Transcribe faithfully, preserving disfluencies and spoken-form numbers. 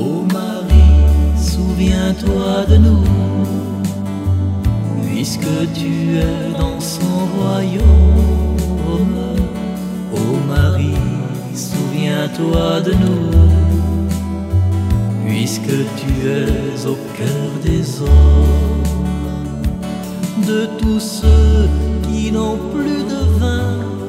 Ô Marie, souviens-toi de nous, puisque tu es dans son royaume. Ô Marie, souviens-toi de nous, puisque tu es au cœur des hommes. De tous ceux qui n'ont plus de vin,